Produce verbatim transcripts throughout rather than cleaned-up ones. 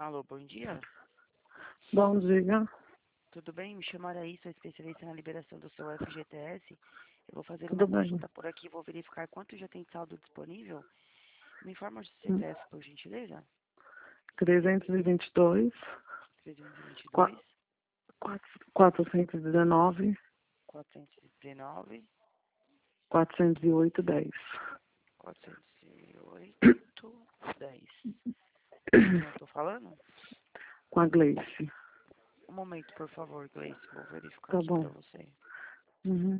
Alô, bom dia. Bom dia. Tudo bem? Me chamo Araí, sou especialista na liberação do seu F G T S. Eu vou fazer Tudo uma bem? consulta por aqui, vou verificar quanto já tem saldo disponível. Me informa o Hum. C P F, por gentileza. trezentos e vinte e dois, trezentos e vinte e qua- dois, quatro- quatrocentos e dezenove, quatrocentos e dezenove, quatrocentos e oito, dez. quatrocentos e oito, dez. Com quem eu estou falando? Com a Gleice. Um momento, por favor, Gleice. Vou verificar Tá aqui bom. para você. Uhum.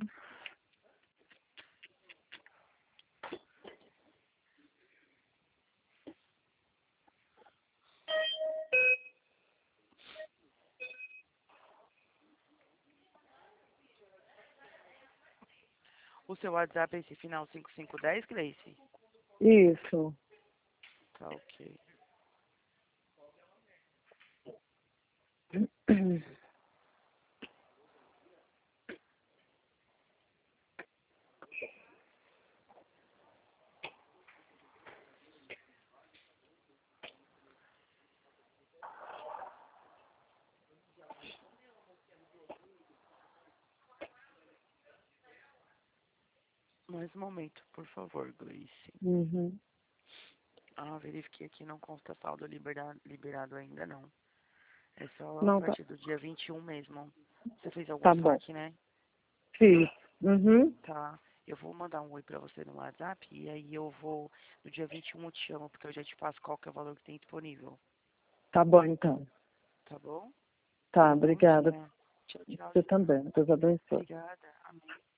O seu WhatsApp é esse final cinco cinco um zero, Gleice? Isso. Tá ok. Mais um momento, por favor, Gleice. Uhum. Ah, verifiquei aqui, não consta saldo liberado, liberado ainda não. É só a Não, tá, partir do dia vinte e um mesmo. Você fez algum tá bom. saque, né? Fiz. Uhum. Tá. Eu vou mandar um oi pra você no WhatsApp e aí eu vou, no dia vinte e um eu te chamo, porque eu já te passo qual que é o valor que tem disponível. Tá bom, então. Tá bom? Tá, Um bom obrigada. dia. Tchau, tchau. Você também. Deus abençoe. Obrigada. Amém.